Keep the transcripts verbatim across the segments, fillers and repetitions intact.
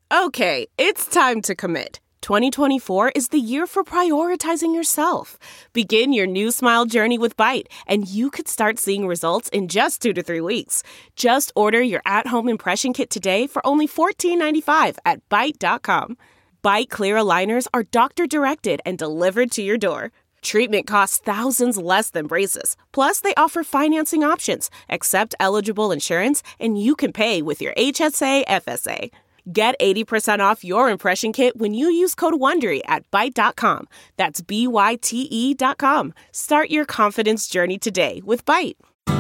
Okay, it's time to commit. twenty twenty-four is the year for prioritizing yourself. Begin your new smile journey with Byte, and you could start seeing results in just two to three weeks. Just order your at-home impression kit today for only fourteen ninety-five at byte dot com. Byte clear aligners are doctor-directed and delivered to your door. Treatment costs thousands less than braces. Plus, they offer financing options, accept eligible insurance, and you can pay with your H S A F S A. Get eighty percent off your impression kit when you use code WONDERY at byte dot com. That's B Y T E dot com. Start your confidence journey today with Byte.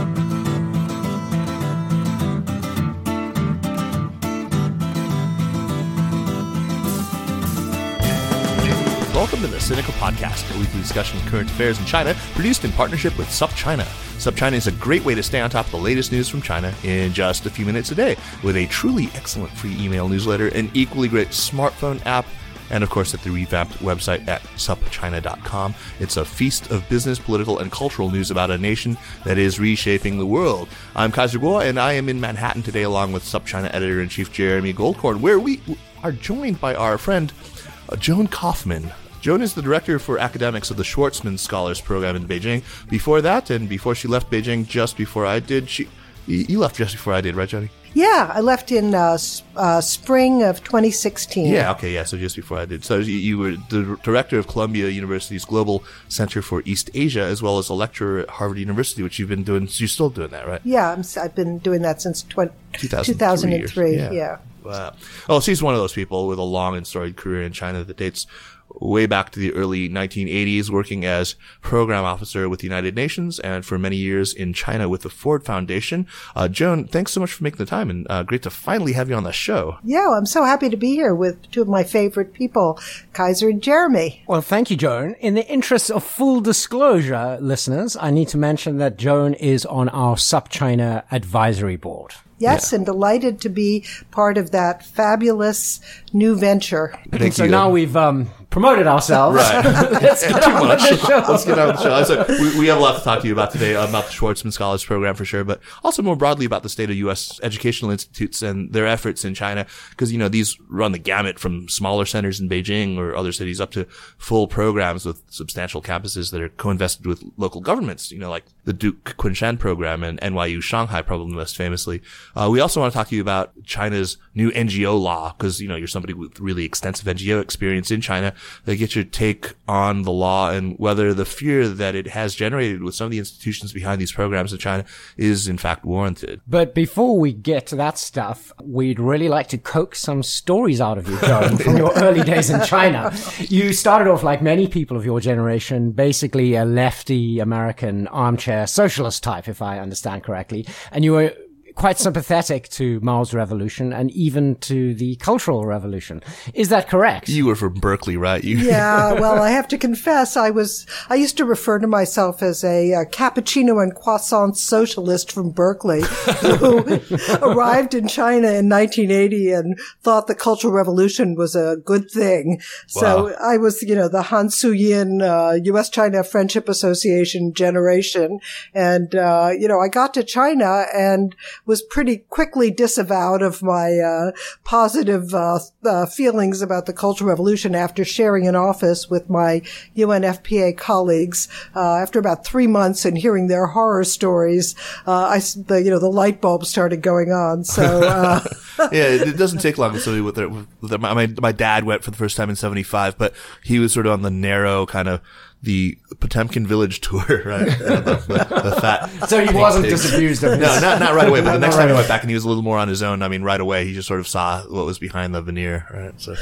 Welcome to the Sinica Podcast, a weekly discussion of current affairs in China, produced in partnership with SupChina. SupChina is a great way to stay on top of the latest news from China in just a few minutes a day, with a truly excellent free email newsletter, an equally great smartphone app, and of course at the revamped website at sup china dot com. It's a feast of business, political, and cultural news about a nation that is reshaping the world. I'm Kaiser Kuo, and I am in Manhattan today along with SupChina editor-in-chief Jeremy Goldkorn, where we are joined by our friend uh, Joan Kaufman. Joan is the director for academics of the Schwarzman Scholars Program in Beijing. Before that, and before she left Beijing, just before I did, she you left just before I did, right, Jody? Yeah, I left in uh, uh, spring of twenty sixteen. Yeah, okay, yeah, so just before I did. So you, you were the director of Columbia University's Global Center for East Asia, as well as a lecturer at Harvard University, which you've been doing. So you're still doing that, right? Yeah, I'm, I've been doing that since twenty, two thousand three. Yeah. yeah. Wow. Oh, she's one of those people with a long and storied career in China that dates way back to the early nineteen eighties, working as program officer with the United Nations and for many years in China with the Ford Foundation. Uh, Joan, thanks so much for making the time, and uh, great to finally have you on the show. Yeah, I'm so happy to be here with two of my favorite people, Kaiser and Jeremy. Well, thank you, Joan. In the interest of full disclosure, listeners, I need to mention that Joan is on our SupChina advisory board. Yes, yeah. And delighted to be part of that fabulous new venture. Thank so you. now we've um, promoted ourselves. Right. Let's get Too on much. with the show. Let's get on with the show. So we, we have a lot to talk to you about today, about the Schwarzman Scholars Program for sure, but also more broadly about the state of U S educational institutes and their efforts in China. Because, you know, these run the gamut from smaller centers in Beijing or other cities up to full programs with substantial campuses that are co-invested with local governments, you know, like the Duke Kunshan program and N Y U Shanghai, probably most famously. Uh, we also want to talk to you about China's new N G O law, because, you know, you're somebody with really extensive N G O experience in China. They get your take on the law and whether the fear that it has generated with some of the institutions behind these programs in China is in fact warranted. But before we get to that stuff, we'd really like to coax some stories out of you, Joan, from your early days in China. You started off like many people of your generation, basically a lefty American armchair socialist type, if I understand correctly. And you were quite sympathetic to Mao's revolution and even to the Cultural Revolution. Is that correct? You were from Berkeley, right? You yeah, well, I have to confess, I was, I used to refer to myself as a, a cappuccino and croissant socialist from Berkeley who arrived in China in nineteen eighty and thought the Cultural Revolution was a good thing. So wow. I was, you know, the Han Suyin, uh, U S China Friendship Association generation. And, uh, you know, I got to China and was pretty quickly disavowed of my uh, positive uh, uh, feelings about the Cultural Revolution after sharing an office with my U N F P A colleagues. Uh, after about three months and hearing their horror stories, uh, I, the, you know, the light bulb started going on. So, uh, yeah, it doesn't take long. So with their, with their, my my dad went for the first time in seventy-five, but he was sort of on the narrow kind of the Potemkin Village tour, right? the, the, the fat. So he wasn't pigs. disabused of his. No, not not right away. But the next right time he away. went back and he was a little more on his own. I mean, right away he just sort of saw what was behind the veneer, right? So,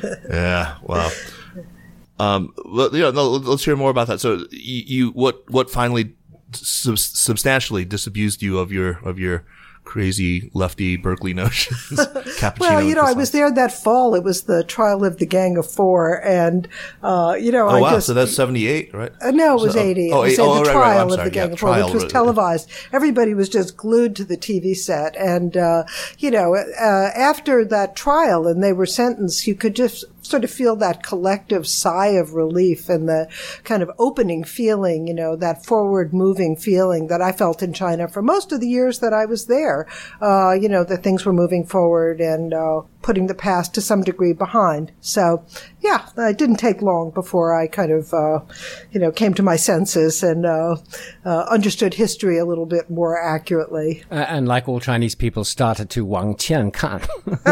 yeah, wow. Um, well, you know, no, let's hear more about that. So, you, you what what finally sub- substantially disabused you of your of your crazy lefty Berkeley notions? Cappuccino. Well, you know, I was there that fall. It was the trial of the Gang of Four, and uh, you know, oh, I wow. just So that's seventy-eight, right? Uh, no, it was so, eighty. Oh, I was oh, the oh, right, trial right. of Sorry. the Gang yeah, of Four, trial, which was right. televised. Everybody was just glued to the T V set, and uh, you know, uh, after that trial, and they were sentenced, you could just sort of feel that collective sigh of relief and the kind of opening feeling, you know, that forward moving feeling that I felt in China for most of the years that I was there. Uh, you know, that things were moving forward and, uh, putting the past to some degree behind. So, yeah, it didn't take long before I kind of, uh, you know, came to my senses and, uh, uh, understood history a little bit more accurately. Uh, and like all Chinese people, started to wang qian kan.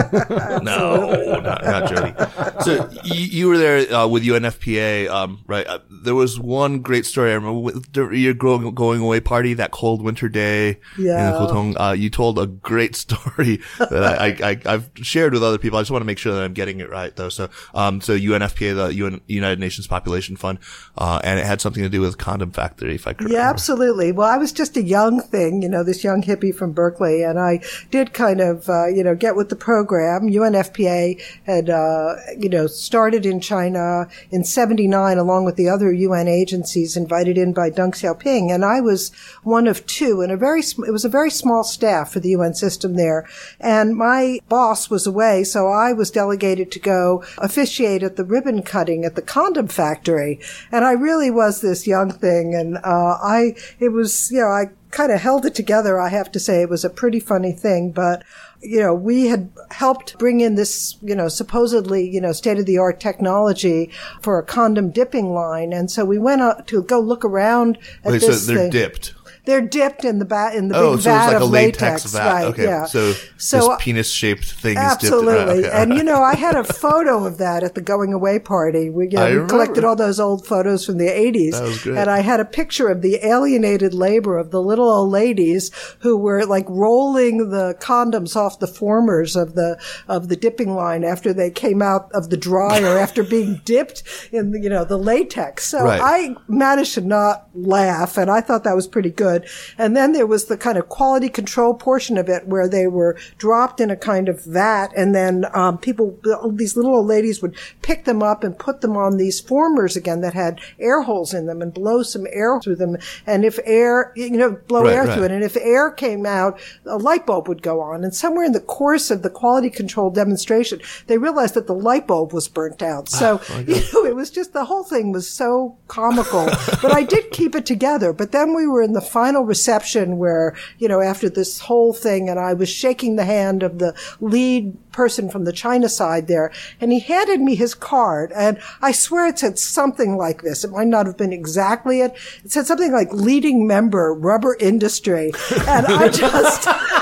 No, not, not Jody. So you, you were there uh, with U N F P A, um, right? Uh, there was one great story I remember with the, your going, going away party, that cold winter day yeah. in Hutong. Uh, you told a great story that I, I, I've shared with other people. I just want to make sure that I'm getting it right, though. So, um, so U N F P A, the U N, United Nations Population Fund, uh, and it had something to do with condom factory, if I could Yeah, remember. absolutely. Well, I was just a young thing, you know, this young hippie from Berkeley, and I did kind of, uh, you know, get with the program. U N F P A had, uh, you know, started in China in seventy-nine, along with the other U N agencies invited in by Deng Xiaoping, and I was one of two, and a very, sm- it was a very small staff for the U N system there. And my boss was away, so I was delegated to go officiate at the ribbon cutting at the condom factory. And I really was this young thing, and, uh, I, it was, you know, I kind of held it together, I have to say. It was a pretty funny thing, but, you know, we had helped bring in this, you know, supposedly, you know, state-of-the-art technology for a condom dipping line. And so we went out to go look around at Wait, this so they're thing. dipped. They're dipped in the ba- in the Oh, big so vat it's like of a latex, latex, vat. right? Okay, Yeah. so, So, this penis-shaped thing absolutely. is dipped. Uh, okay. And, you know, I had a photo of that at the going away party. We, you know, I we remember. collected all those old photos from the eighties. That was great. And I had a picture of the alienated labor of the little old ladies who were like rolling the condoms off the formers of the, of the dipping line after they came out of the dryer after being dipped in, the, you know, the latex. So Right. I managed to not laugh, and I thought that was pretty good. And then there was the kind of quality control portion of it where they were dropped in a kind of vat, and then um, people, these little old ladies would pick them up and put them on these formers again that had air holes in them and blow some air through them. And if air, you know, blow Right, air right. through it. And if air came out, a light bulb would go on. And somewhere in the course of the quality control demonstration, they realized that the light bulb was burnt out. So, Oh, you know, it was just, the whole thing was so comical. But I did keep it together. But then we were in the final reception where, you know, after this whole thing, and I was shaking the hand of the lead person from the China side there, and he handed me his card, and I swear it said something like this. It might not have been exactly it. It said something like leading member, rubber industry. And I just,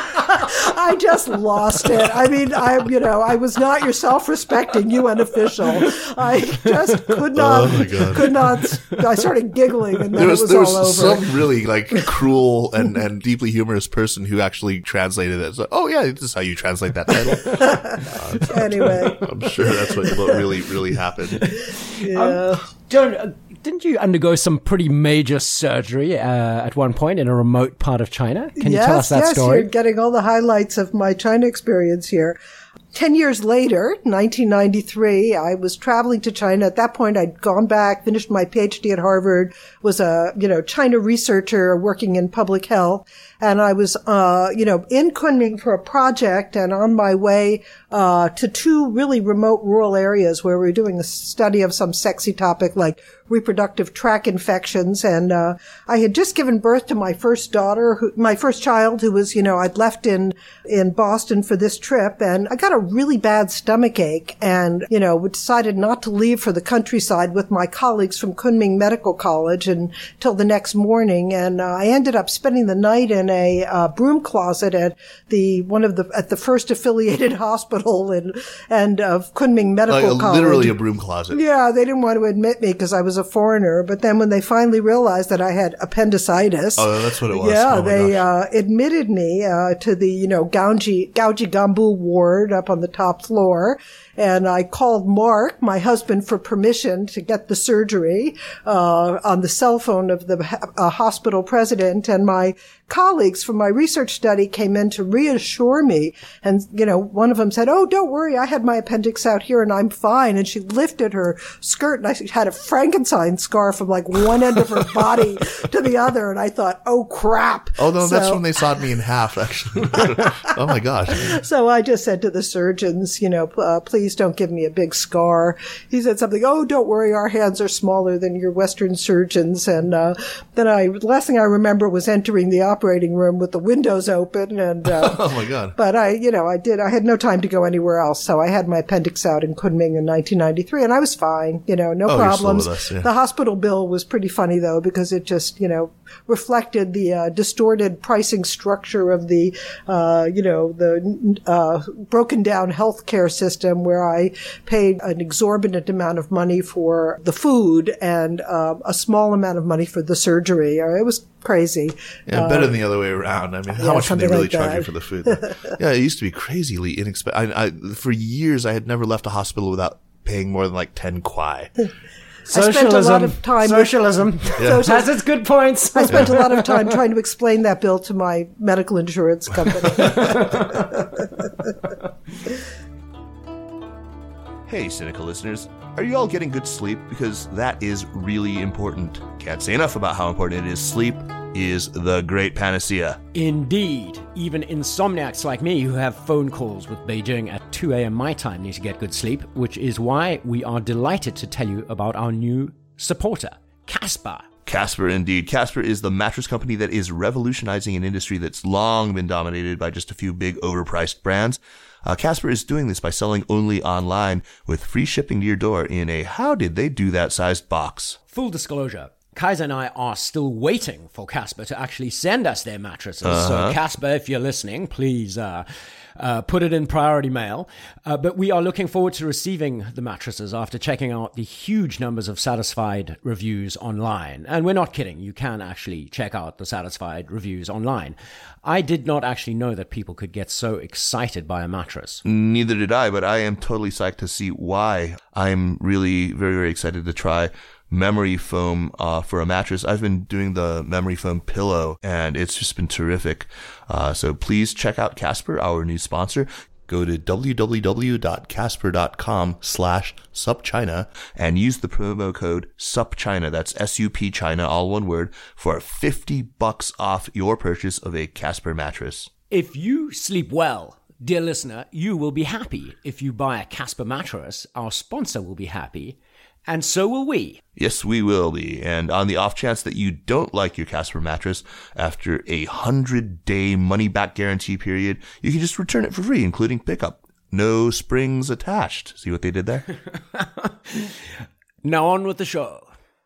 I just lost it. I mean, I, you know, I was not your self-respecting U N official. I just could not, Oh, my God. could not, I started giggling, and then There was, it was there all was over. some really like cruel and, and deeply humorous person who actually translated it. So, oh yeah, this is how you translate that title. Anyway, I'm sure that's what, what really, really happened. yeah. John, uh, didn't you undergo some pretty major surgery uh, at one point in a remote part of China? Can you yes, tell us that yes, story? You're getting all the highlights of my China experience here. Ten years later, nineteen ninety-three, I was traveling to China. At that point, I'd gone back, finished my PhD at Harvard, was a, you know, China researcher working in public health. And I was, uh, you know, in Kunming for a project and on my way, uh, to two really remote rural areas where we were doing a study of some sexy topic like reproductive tract infections. And, uh, I had just given birth to my first daughter, who, my first child, who was, you know, I'd left in, in Boston for this trip, and I got a really bad stomach ache and, you know, we decided not to leave for the countryside with my colleagues from Kunming Medical College until the next morning. And, uh, I ended up spending the night in a uh, broom closet at the one of the at the first affiliated hospital in and of Kunming Medical Like a, College. literally a broom closet. Yeah, they didn't want to admit me because I was a foreigner. But then when they finally realized that I had appendicitis, Oh, that's what it was. yeah, Oh, my they gosh. uh, admitted me uh, to the you know Gaoji Gaoji Gambu ward up on the top floor. And I called Mark, my husband, for permission to get the surgery uh, on the cell phone of the uh, hospital president. And my colleagues from my research study came in to reassure me. And, you know, one of them said, "Oh, don't worry. I had my appendix out here and I'm fine." And she lifted her skirt and I had a Frankenstein scar from like one end of her body to the other. And I thought, oh, crap. Oh no, that's So- when they sawed me in half, actually. Oh my gosh. So I just said to the surgeons, you know, uh, please don't give me a big scar. He said something, oh, don't worry, our hands are smaller than your Western surgeons. And uh, then I, the last thing I remember was entering the operating room with the windows open. And uh, oh, my God. But I, you know, I did, I had no time to go anywhere else. So I had my appendix out in Kunming in nineteen ninety-three, and I was fine, you know, no oh, problems. Us, yeah. The hospital bill was pretty funny, though, because it just, you know, reflected the uh, distorted pricing structure of the, uh, you know, the uh, broken down healthcare system, where I paid an exorbitant amount of money for the food and uh, a small amount of money for the surgery. It was crazy. Yeah, better uh, than the other way around. I mean, how yeah, much can they really like charge that. you for the food? Yeah, it used to be crazily inexpensive. I, I, for years, I had never left a hospital without paying more than like ten kwai. Socialism. I spent a lot of time Socialism with, yeah. has its good points. I spent a lot of time trying to explain that bill to my medical insurance company. Hey, cynical listeners, are you all getting good sleep? Because that is really important. Can't say enough about how important it is. Sleep is the great panacea. Indeed. Even insomniacs like me who have phone calls with Beijing at two a.m. my time need to get good sleep, which is why we are delighted to tell you about our new supporter, Casper. Casper, indeed. Casper is the mattress company that is revolutionizing an industry that's long been dominated by just a few big overpriced brands. Uh, Casper is doing this by selling only online with free shipping to your door in a how did they do that sized box. Full disclosure, Kaiser and I are still waiting for Casper to actually send us their mattresses. Uh-huh. So Casper, if you're listening, please uh, uh, put it in priority mail. Uh, but we are looking forward to receiving the mattresses after checking out the huge numbers of satisfied reviews online. And we're not kidding. You can actually check out the satisfied reviews online. I did not actually know that people could get so excited by a mattress. Neither did I, but I am totally psyched to see why. I'm really very, very excited to try memory foam uh, for a mattress. I've been doing the memory foam pillow, and it's just been terrific. Uh, so please check out Casper, our new sponsor. Go to www.casper.com slash supchina and use the promo code supchina. That's S U P China, all one word, for fifty bucks off your purchase of a Casper mattress. If you sleep well, dear listener, you will be happy. If you buy a Casper mattress, our sponsor will be happy. And so will we. Yes, we will be. And on the off chance that you don't like your Casper mattress, after a hundred-day money-back guarantee period, you can just return it for free, including pickup. No springs attached. See what they did there? Now on with the show.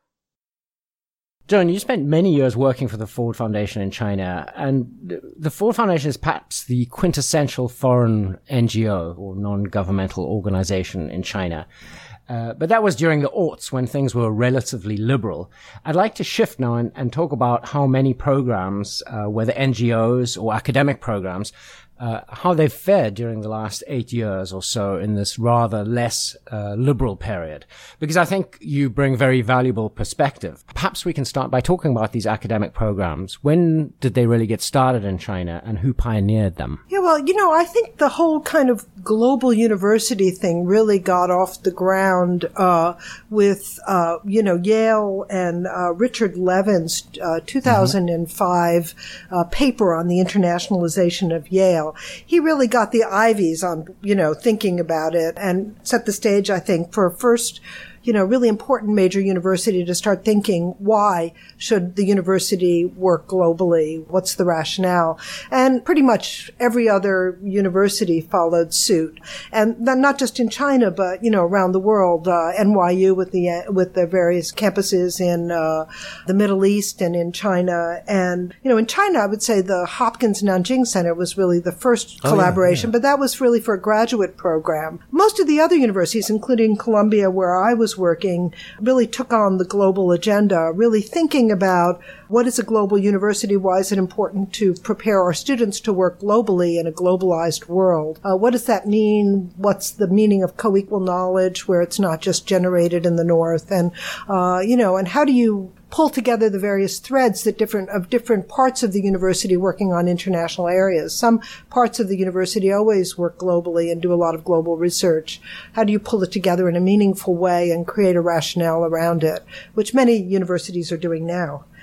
John, you spent many years working for the Ford Foundation in China, and the Ford Foundation is perhaps the quintessential foreign N G O, or non-governmental organization in China. Uh, but that was during the aughts when things were relatively liberal. I'd like to shift now and, and talk about how many programs, uh, whether N G Os or academic programs, uh, how they've fared during the last eight years or so in this rather less uh, liberal period. Because I think you bring very valuable perspective. Perhaps we can start by talking about these academic programs. When did they really get started in China, and who pioneered them? Yeah, well, you know, I think the whole kind of global university thing really got off the ground uh, with, uh, you know, Yale and uh, Richard Levin's uh, two thousand five mm-hmm. uh, paper on the internationalization of Yale. He really got the Ivies on, you know, thinking about it and set the stage, I think, for a first, you know, really important major university to start thinking, why should the university work globally? What's the rationale? And pretty much every other university followed suit. And not just in China, but, you know, around the world. Uh, N Y U with the, with the various campuses in, uh, the Middle East and in China. And, you know, in China, I would say the Hopkins Nanjing Center was really the first oh, collaboration, yeah, yeah. but that was really for a graduate program. Most of the other universities, including Columbia, where I was working, really took on the global agenda, really thinking about what is a global university, why is it important to prepare our students to work globally in a globalized world? Uh, what does that mean? What's the meaning of co-equal knowledge, where it's not just generated in the North? And, uh, you know, and how do you pull together the various threads that different of different parts of the university working on international areas? Some parts of the university always work globally and do a lot of global research. How do you pull it together in a meaningful way and create a rationale around it, which many universities are doing now?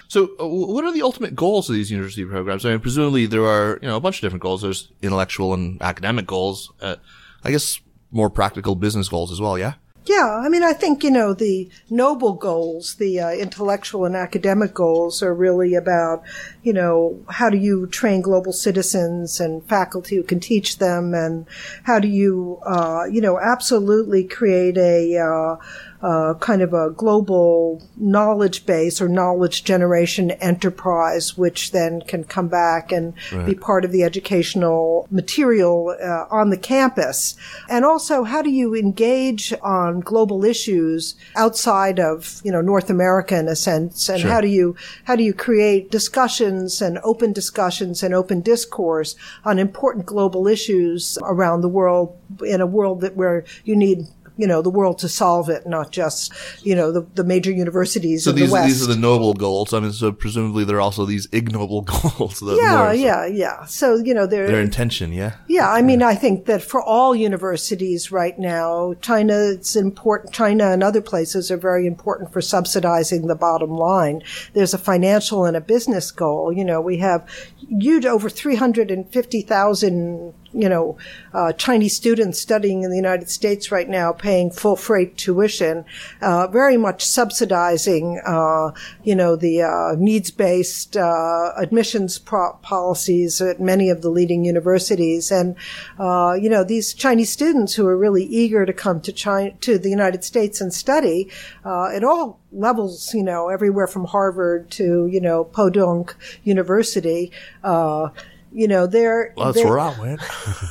So uh, what are the ultimate goals of these university programs? I mean, presumably there are, you know, a bunch of different goals. There's intellectual and academic goals. Uh, I guess more practical business goals as well, yeah? Yeah, I mean, I think, you know, the noble goals, the uh, intellectual and academic goals are really about, you know, how do you train global citizens and faculty who can teach them, and how do you, uh, you know, absolutely create a uh, uh, kind of a global knowledge base or knowledge generation enterprise, which then can come back and right. be part of the educational material uh, on the campus. And also, how do you engage on global issues outside of, you know, North America in a sense, and sure. how do you how do you create discussions and open discussions and open discourse on important global issues around the world, in a world that where you need, you know, the world to solve it, not just, you know, the, the major universities so of these, the West. these are the noble goals. I mean, so presumably there are also these ignoble goals. That yeah, more, so yeah, yeah. So, you know, they're... Their intention, yeah? Yeah, I mean, I think that for all universities right now, China, it's important, China and other places are very important for subsidizing the bottom line. There's a financial and a business goal. You know, we have huge, over three hundred fifty thousand you know, uh, Chinese students studying in the United States right now, paying full freight tuition, uh, very much subsidizing, uh, you know, the uh, needs-based uh, admissions pro- policies at many of the leading universities. And, uh, you know, these Chinese students who are really eager to come to China, to the United States and study, uh, at all levels, you know, everywhere from Harvard to, you know, Podunk University, uh, You know, they're... Well, that's they're, where I went.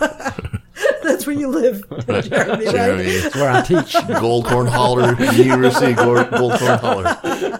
That's where you live, Jeremy, right? Jeremy. That's where I teach. Goldcorn Holler, University of Goldcorn Holler.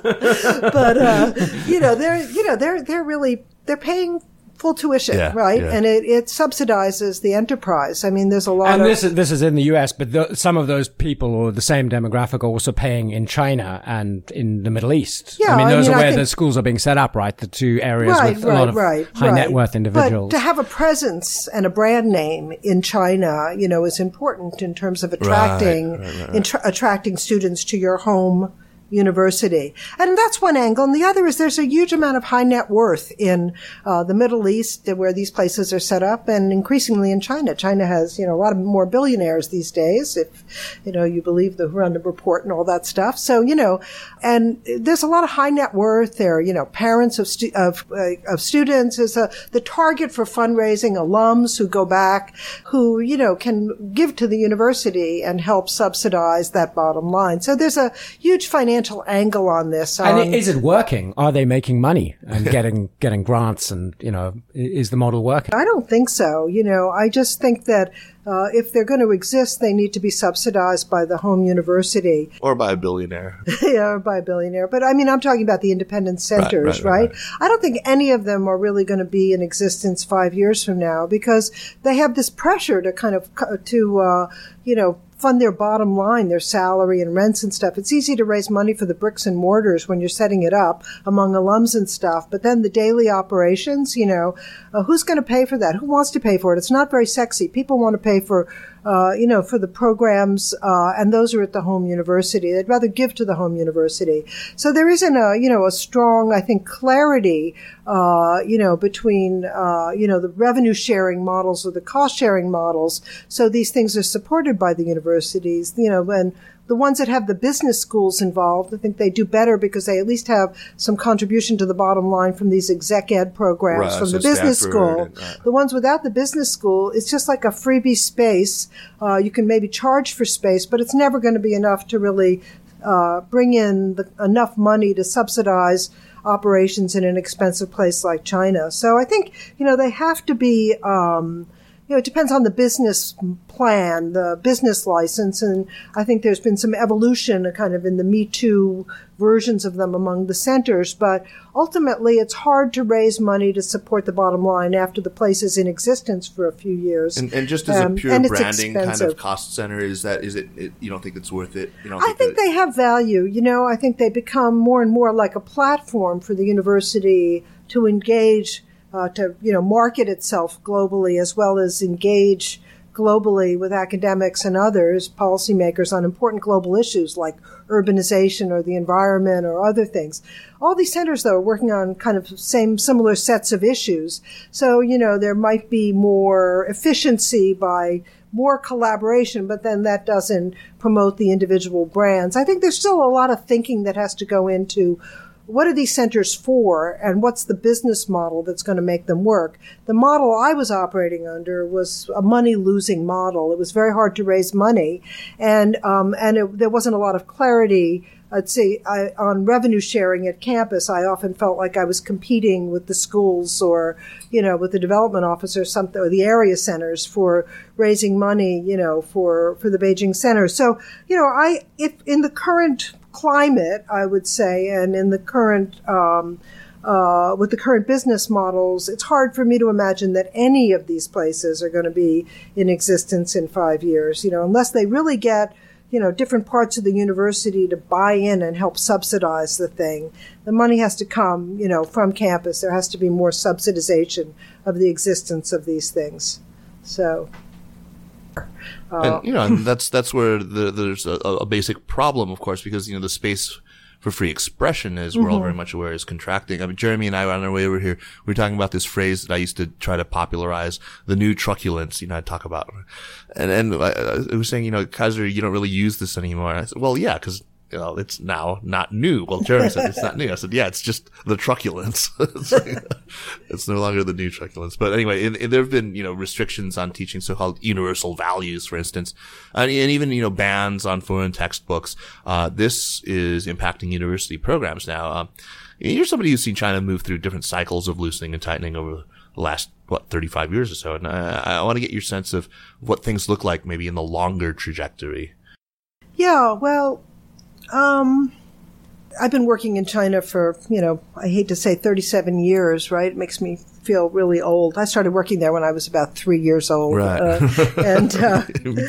But, uh, you know, they're, you know, they're, they're really, they're paying full tuition, yeah, right? Yeah. And it, it subsidizes the enterprise. I mean, there's a lot and of... And this is, this is in the U S, but the, some of those people or the same demographic are also paying in China and in the Middle East. Yeah, I mean, those I mean, are where think, the schools are being set up, right? The two areas right, with a right, lot of right, high right. net worth individuals. But to have a presence and a brand name in China, you know, is important in terms of attracting, right, right, right, right. Intra- attracting students to your home university. And that's one angle. And the other is there's a huge amount of high net worth in uh, the Middle East where these places are set up, and increasingly in China. China has, you know, a lot of more billionaires these days, if, you know, you believe the Rundum report and all that stuff. So, you know, and there's a lot of high net worth there, you know, parents of, stu- of, uh, of students is a, the target for fundraising, alums who go back, who, you know, can give to the university and help subsidize that bottom line. So there's a huge financial angle on this. And um, is it working? Are they making money and getting getting grants? And, you know, is the model working? I don't think so. You know, I just think that uh, if they're going to exist, they need to be subsidized by the home university. Or by a billionaire. Yeah, or by a billionaire. But I mean, I'm talking about the independent centers, right? right, right, right? I don't think any of them are really going to be in existence five years from now because they have this pressure to kind of, to, uh, you know, fund their bottom line, their salary and rents and stuff. It's easy to raise money for the bricks and mortars when you're setting it up among alums and stuff. But then the daily operations, you know, uh, who's going to pay for that? Who wants to pay for it? It's not very sexy. People want to pay for, uh, you know, for the programs, uh, and those are at the home university. They'd rather give to the home university. So there isn't a, you know, a strong, I think, clarity, uh, you know, between, uh, you know, the revenue sharing models or the cost sharing models. So these things are supported by the universities, you know, and the ones that have the business schools involved, I think they do better because they at least have some contribution to the bottom line from these exec ed programs right, from so the business Stanford school. And, uh, the ones without the business school, it's just like a freebie space. Uh, you can maybe charge for space, but it's never going to be enough to really uh, bring in the, enough money to subsidize operations in an expensive place like China. So I think, you know, they have to be, um, you know, it depends on the business plan, the business license, and I think there's been some evolution kind of in the Me Too versions of them among the centers, but ultimately it's hard to raise money to support the bottom line after the place is in existence for a few years. And, and just as um, a pure branding kind of cost center, is that, is it, it you don't think it's worth it? You don't I think, think that they have value. You know, I think they become more and more like a platform for the university to engage Uh, to, you know, market itself globally as well as engage globally with academics and others, policymakers, on important global issues like urbanization or the environment or other things. All these centers, though, are working on kind of same, similar sets of issues. So, you know, there might be more efficiency by more collaboration, but then that doesn't promote the individual brands. I think there's still a lot of thinking that has to go into what are these centers for and what's the business model that's going to make them work. The model I was operating under was a money-losing model. It was very hard to raise money, and um, and it, there wasn't a lot of clarity. I'd say I, on revenue sharing at campus, I often felt like I was competing with the schools or, you know, with the development office or something, or the area centers for raising money, you know, for, for the Beijing Center. So, you know, I, if in the current climate, I would say, and in the current, um, uh, with the current business models, it's hard for me to imagine that any of these places are going to be in existence in five years, you know, unless they really get, you know, different parts of the university to buy in and help subsidize the thing. The money has to come, you know, from campus. There has to be more subsidization of the existence of these things. So, uh, and, you know, and that's that's where the, there's a, a basic problem, of course, because, you know, the space for free expression, as we're mm-hmm. all very much aware, is contracting. I mean, Jeremy and I, on our way over here, we were talking about this phrase that I used to try to popularize, the new truculence, you know, I talk about. And, and I, I was saying, you know, Kaiser, you don't really use this anymore. And I said, well, yeah, because, you know, it's now not new. Well, Jeremy said it's not new. I said, yeah, it's just the truculence. it's, like, it's no longer the new truculence. But anyway, in, in, there have been, you know, restrictions on teaching so-called universal values, for instance, and, and even, you know, bans on foreign textbooks. Uh, this is impacting university programs now. Um, you're somebody who's seen China move through different cycles of loosening and tightening over the last, what, thirty-five years or so. And I, I want to get your sense of what things look like maybe in the longer trajectory. Yeah, well, Um, I've been working in China for, you know, I hate to say thirty-seven years, right? It makes me feel really old. I started working there when I was about three years old. Right. Uh, and, uh,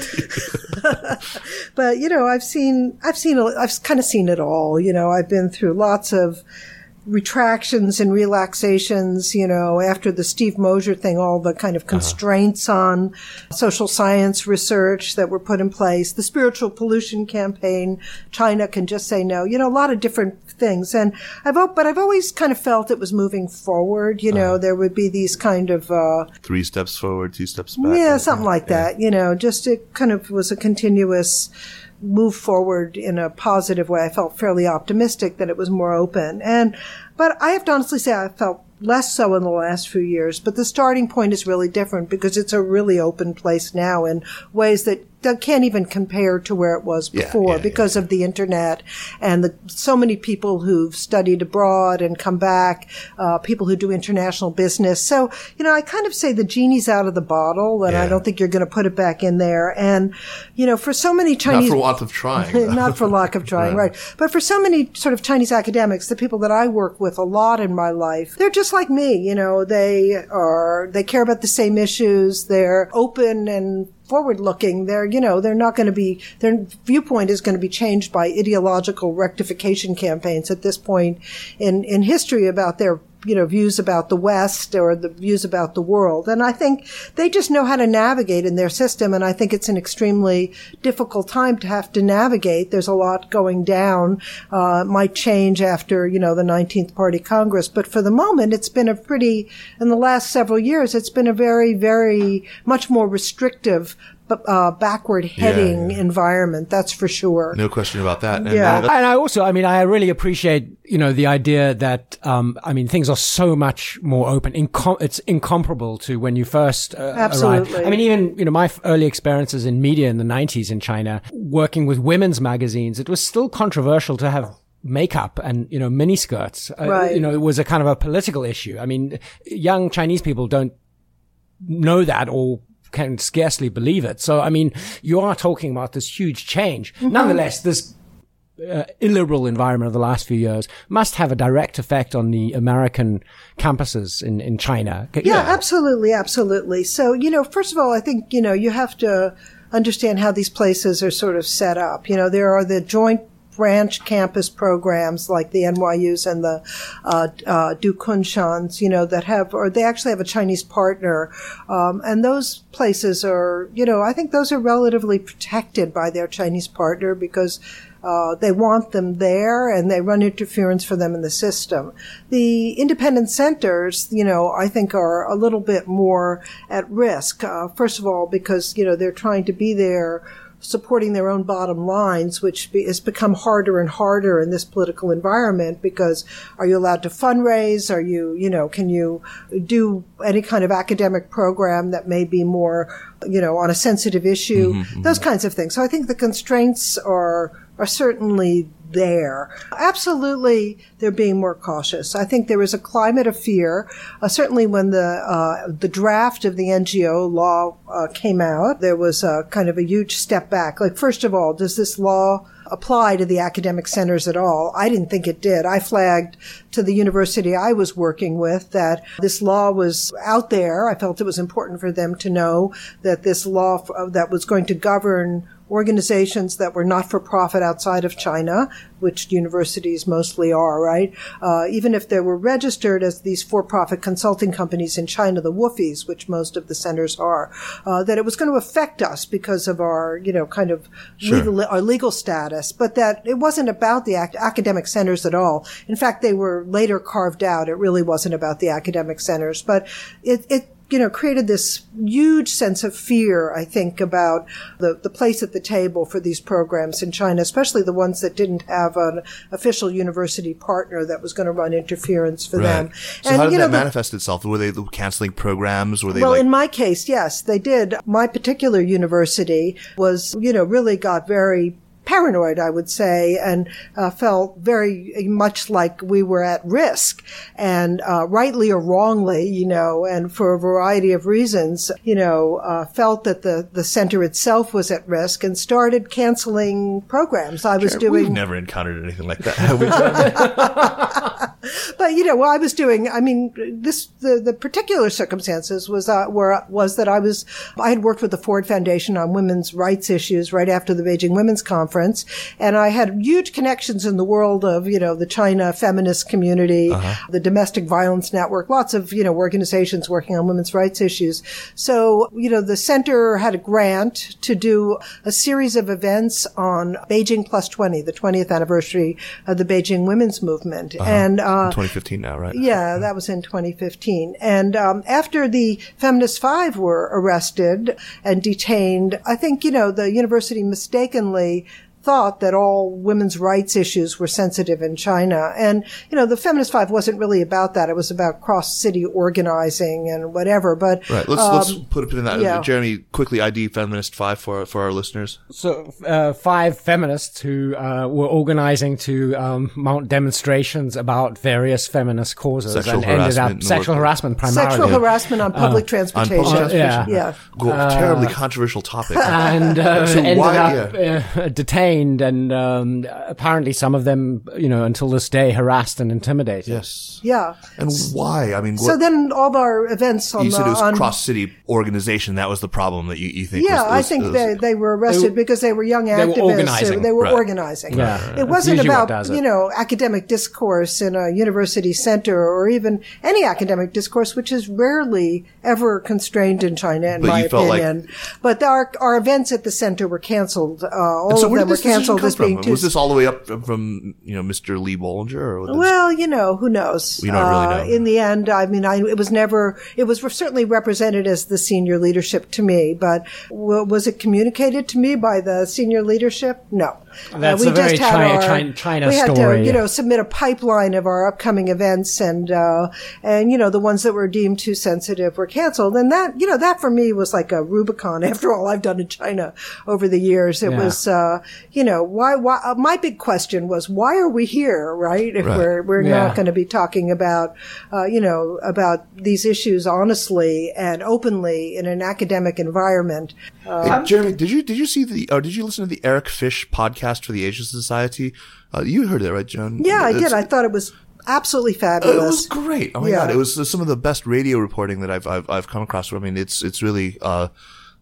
but, you know, I've seen, I've seen, I've kind of seen it all. You know, I've been through lots of retractions and relaxations, you know, after the Steve Mosher thing, all the kind of constraints uh-huh. on social science research that were put in place, the spiritual pollution campaign, China can just say no, you know, a lot of different things. And I've, but I've always kind of felt it was moving forward, you know, uh-huh. there would be these kind of, uh, three steps forward, two steps back. Yeah, something like yeah. that, you know, just it kind of was a continuous move forward in a positive way. I felt fairly optimistic that it was more open. And, but I have to honestly say I felt less so in the last few years. But the starting point is really different because it's a really open place now in ways that, that can't even compare to where it was before yeah, yeah, because yeah, yeah. of the internet and the so many people who've studied abroad and come back, uh, people who do international business. So, you know, I kind of say the genie's out of the bottle and yeah. I don't think you're going to put it back in there. And, you know, for so many Chinese... Not for want of trying. Not for lack of trying, right. right. But for so many sort of Chinese academics, the people that I work with a lot in my life, they're just like me, you know, they are, they care about the same issues. They're open and forward-looking. They're, you know, they're not going to be, their viewpoint is going to be changed by ideological rectification campaigns at this point in, in history about their, you know, views about the West or the views about the world. And I think they just know how to navigate in their system. And I think it's an extremely difficult time to have to navigate. There's a lot going down. Uh, it might change after, you know, the nineteenth Party Congress. But for the moment, it's been a pretty, in the last several years, it's been a very, very much more restrictive Uh, backward heading yeah, yeah. environment. That's for sure. No question about that. And yeah. And I also, I mean, I really appreciate, you know, the idea that, um, I mean, things are so much more open. Incom- it's incomparable to when you first uh, Absolutely. arrived. I mean, even, you know, my f- early experiences in media in the nineties in China, working with women's magazines, it was still controversial to have makeup and, you know, miniskirts. Right. Uh, you know, it was a kind of a political issue. I mean, young Chinese people don't know that or can scarcely believe it. So, I mean, you are talking about this huge change. Mm-hmm. Nonetheless, this uh, illiberal environment of the last few years must have a direct effect on the American campuses in, in China. Yeah, yeah, absolutely, absolutely. So, you know, first of all, I think, you know, you have to understand how these places are sort of set up. You know, there are the joint branch campus programs like the N Y U's and the uh, uh, Dukunshans, you know, that have, or they actually have a Chinese partner. Um, and those places are, you know, I think those are relatively protected by their Chinese partner because Uh, they want them there and they run interference for them in the system. The independent centers, you know, I think are a little bit more at risk. Uh, first of all, because, you know, they're trying to be there supporting their own bottom lines, which be, has become harder and harder in this political environment because are you allowed to fundraise? Are you, you know, can you do any kind of academic program that may be more, you know, on a sensitive issue? Mm-hmm, Those mm-hmm. kinds of things. So I think the constraints are are certainly there. Absolutely, they're being more cautious. I think there is a climate of fear. Uh, certainly when the uh, the draft of the N G O law uh, came out, there was a kind of a huge step back. Like, first of all, does this law apply to the academic centers at all? I didn't think it did. I flagged to the university I was working with that this law was out there. I felt it was important for them to know that this law f- that was going to govern organizations that were not for profit outside of China, which universities mostly are, right? Uh, even if they were registered as these for-profit consulting companies in China, the WOOFIes, which most of the centers are, uh, that it was going to affect us because of our, you know, kind of sure. legal, our legal status, but that it wasn't about the ac- academic centers at all. In fact, they were later carved out. It really wasn't about the academic centers, but it, it you know, created this huge sense of fear, I think, about the, the place at the table for these programs in China, especially the ones that didn't have an official university partner that was going to run interference for right. them. So and, how did you know, that the, manifest itself? Were they canceling programs? Were they well, like- in my case, yes, they did. My particular university was, you know, really got very paranoid, I would say, and uh, felt very much like we were at risk, and uh, rightly or wrongly, you know, and for a variety of reasons, you know, uh, felt that the, the center itself was at risk and started canceling programs. I was sure, doing. We've never encountered anything like that. Have we, John? But you know, what I was doing, I mean, this the, the particular circumstances was uh, were was that I was I had worked with the Ford Foundation on women's rights issues right after the Beijing Women's Conference. And I had huge connections in the world of, you know, the China feminist community, uh-huh. the domestic violence network, lots of, you know, organizations working on women's rights issues. So, you know, the center had a grant to do a series of events on Beijing Plus twenty, the twentieth anniversary of the Beijing Women's Movement. Uh-huh. And, uh, twenty fifteen now, right? Yeah, that was in twenty fifteen. And, um, after the Feminist Five were arrested and detained, I think, you know, the university mistakenly thought that all women's rights issues were sensitive in China. And, you know, the Feminist Five wasn't really about that. It was about cross-city organizing and whatever. But right. Let's, um, let's put a pin in that. Yeah. Jeremy, quickly I D Feminist Five for, for our listeners. So, uh, five feminists who uh, were organizing to um, mount demonstrations about various feminist causes Sexual and ended up harassment sexual harassment primarily. Sexual harassment on public uh, transportation. On public yeah. yeah. Cool. Uh, terribly controversial topic. And uh, so ended why, up yeah. uh, detained and um, apparently some of them, you know, until this day harassed and intimidated. Yes. Yeah. And why? I mean, what, so then all of our events on you the, said it was on, cross-city organization. That was the problem that you, you think yeah, was, was, I think was, they, they were arrested they, because they were young they activists. were organizing. They were right. organizing. Yeah, right, right. It wasn't That's about, what does you it. know, academic discourse in a university center or even any academic discourse, which is rarely ever constrained in China, in But my you felt opinion. like, but our, our events at the center were canceled. Uh, all and so of where them did were this decision canceled come as being from? too. Was this all the way up from, from you know, Mister Lee Bollinger? Or was Well, you know, who knows? We don't really know. Uh, in the end, I mean, I, it was never, it was certainly represented as the senior leadership to me, but w- was it communicated to me by the senior leadership? No. That's uh, we a very just had China, our, China, China we had story. to, you know, submit a pipeline of our upcoming events, and uh, and you know, the ones that were deemed too sensitive were canceled. And that, you know, that for me was like a Rubicon. After all I've done in China over the years, it Yeah. was, uh, you know, why? Why? Uh, my big question was, why are we here, right? If Right. we're we're Yeah. not going to be talking about, uh, you know, about these issues honestly and openly in an academic environment. Hey, Jeremy, did you did you see the or did you listen to the Eric Fish podcast for the Asia Society? Uh, you heard that, right, Joan? Yeah, I It's- did. I thought it was absolutely It fabulous. was great. Oh my Yeah. god, it was some of the best radio reporting that I've I've, I've come across. I mean, it's it's really uh,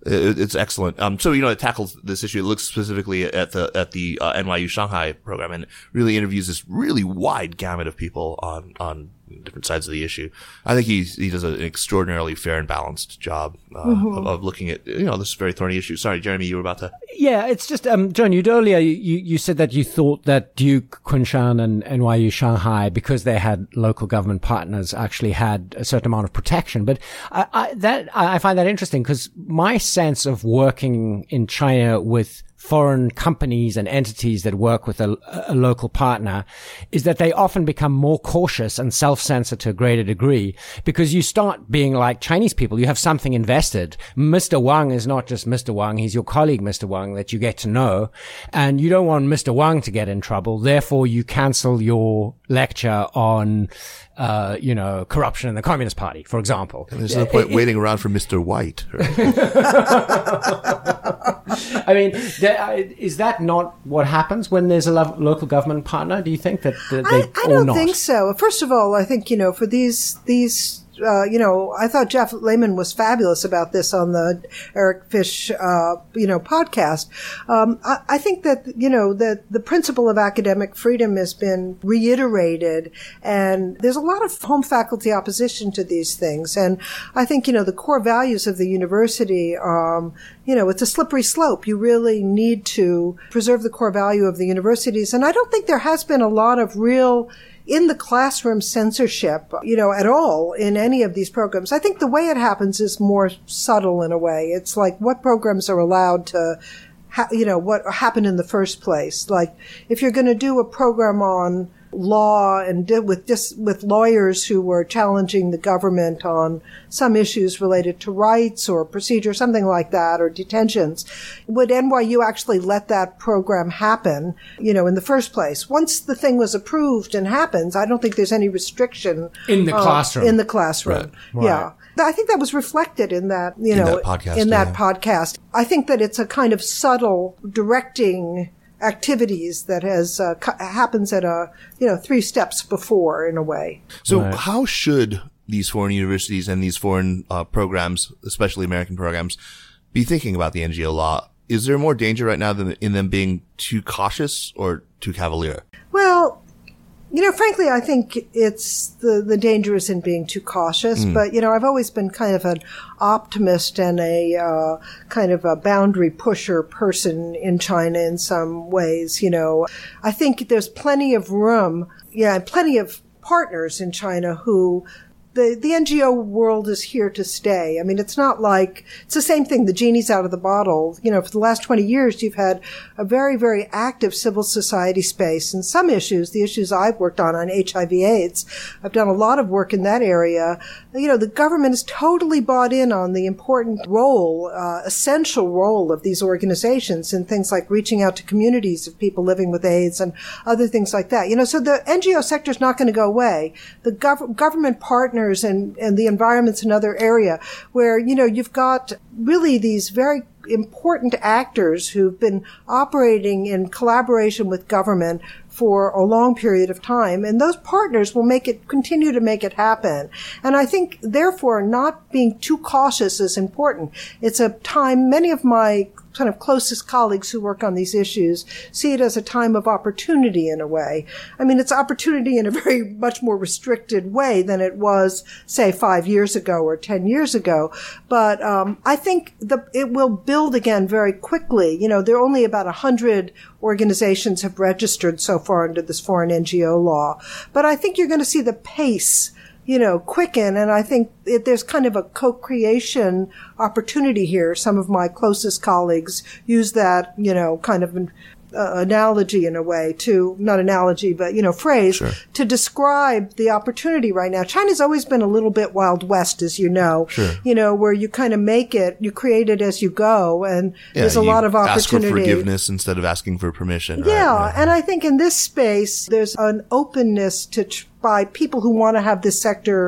It, it's excellent. Um, so, you know, it tackles this issue. It looks specifically at the, at the, uh, N Y U Shanghai program and really interviews this really wide gamut of people on, on different sides of the issue. I think he, he does an extraordinarily fair and balanced job, uh, mm-hmm. of, of looking at, you know, this very thorny issue. Sorry, Jeremy, you were about to. Yeah, it's just, um, John, you'd earlier, you, you said that you thought that Duke, Kunshan and N Y U Shanghai, because they had local government partners, actually had a certain amount of protection. But I, I that, I find that interesting because my sense of working in China with foreign companies and entities that work with a, a local partner is that they often become more cautious and self-censored to a greater degree because you start being like Chinese people. You have something invested. Mister Wang is not just Mister Wang. He's your colleague, Mister Wang, that you get to know. And you don't want Mister Wang to get in trouble. Therefore, you cancel your lecture on, uh, you know, corruption in the Communist Party, for example. And there's no point it, waiting it, around for Mister White. I mean, is that not what happens when there's a lo- local government partner? Do you think that, that they I, I don't not? think so. First of all, I think, you know, for these, these, uh, you know, I thought Jeff Lehman was fabulous about this on the Eric Fish, uh, you know, podcast. Um, I, I think that, you know, that the principle of academic freedom has been reiterated, and there's a lot of home faculty opposition to these things. And I think, you know, the core values of the university, um, you know, it's a slippery slope. You really need to preserve the core value of the universities. And I don't think there has been a lot of real in the classroom censorship, you know, at all in any of these programs. I think the way it happens is more subtle in a way. It's like what programs are allowed to, ha- you know, what happened in the first place. Like if you're going to do a program on law and di- with dis- with lawyers who were challenging the government on some issues related to rights or procedure, something like that, or detentions, would N Y U actually let that program happen, you know, in the first place? Once the thing was approved and happens, I don't think there's any restriction in the uh, classroom. In the classroom, right. Yeah. Right. I think that was reflected in that, you in know, that podcast, in that yeah. podcast. I think that it's a kind of subtle directing activities that has uh, cu- happens at a you know three steps before in a way. So right. How should these foreign universities and these foreign uh, programs, especially American programs, be thinking about the N G O law? Is there more danger right now than in them being too cautious or too cavalier? Well, you know, frankly, I think it's the, the danger is in being too cautious. Mm. But, you know, I've always been kind of an optimist and a uh, kind of a boundary pusher person in China in some ways. You know, I think there's plenty of room, yeah, and plenty of partners in China who The, the N G O world is here to stay. I mean, it's not like, it's the same thing. The genie's out of the bottle. You know, for the last twenty years, you've had a very, very active civil society space. And some issues, the issues I've worked on, on H I V AIDS, I've done a lot of work in that area. You know, the government is totally bought in on the important role, uh, essential role of these organizations in things like reaching out to communities of people living with AIDS and other things like that. You know, so the N G O sector is not going to go away. The gov- government partners and, and the environment's another area where, you know, you've got really these very important actors who've been operating in collaboration with government for a long period of time. And those partners will make it, continue to make it happen. And I think, therefore, not being too cautious is important. It's a time, many of my kind of closest colleagues who work on these issues see it as a time of opportunity in a way. I mean, it's opportunity in a very much more restricted way than it was, say, five years ago or ten years ago. But um, I think the, it will build again very quickly. You know, there are only about a hundred organizations have registered so far under this foreign N G O law. But I think you're going to see the pace, you know, quicken. And I think it, there's kind of a co-creation opportunity here. Some of my closest colleagues use that, you know, kind of an uh, analogy in a way to, not analogy, but, you know, phrase sure. to describe the opportunity right now. China's always been a little bit Wild West, as you know, sure. you know, where you kind of make it, you create it as you go. And yeah, there's a lot of opportunity. Ask for forgiveness instead of asking for permission. Right? Yeah, yeah. And I think in this space, there's an openness to, by people who want to have this sector